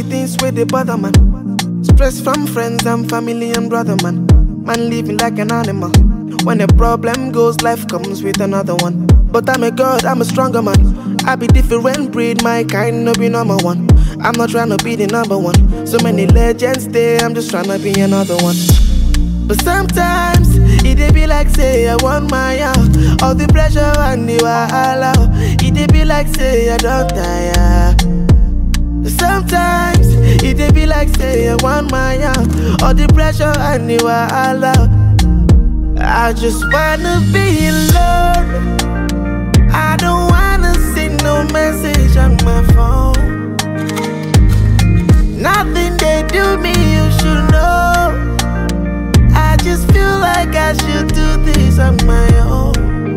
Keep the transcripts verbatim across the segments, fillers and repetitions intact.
things where they bother, man. Stress from friends and family and brother, man. Man living like an animal. When a problem goes, life comes with another one. But I'm a god, I'm a stronger man. I be different breed, my kind no be number one. I'm not trying to be the number one. So many legends there, I'm just trying to be another one. But sometimes, it dey be like say I want my out. All the pressure and the wahala. It dey be like say I don't tire. Sometimes, it dey be like say I want my out. All the pressure and the wahala. I just wanna be alone. I don't wanna see no message on my phone. Nothing they do me, you should know. I just feel like I should do this on my own.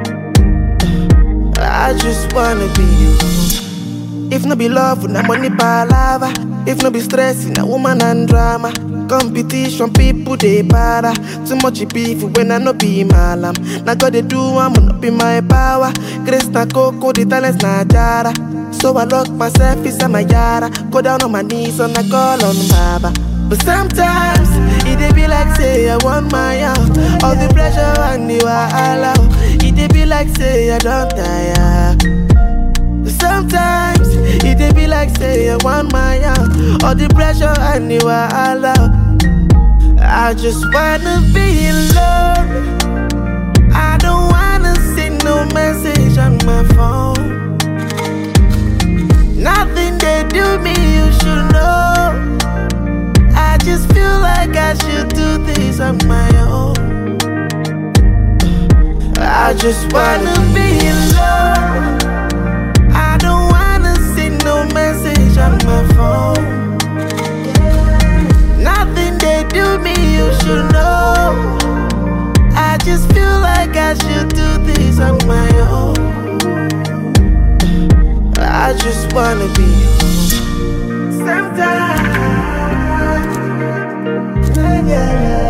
I just wanna be you. If no be love, na money palava. If no be stress, na woman and drama. Competition, people they para. Too much beef when I no be malam. Now God they do, I'm not be my power. Grace na coco, the talents na jara. So I lock myself inside my yara. Go down on my knees and I call on Baba. But sometimes, it dey be like say I want my out. All the pressure and the wahala. It dey be like say I don't tire. Sometimes, it dey be like say I want my out. All the pressure and the wahala. I just wanna be alone. I don't wanna see no message on my phone. Nothing they do me, you should know. I just feel like I should do this on my own. I just wanna be alone. I don't wanna see no message on my phone. Nothing they do me, you should know. I just feel like I should do this on my own. I just wanna be you. Sometimes, yeah, yeah.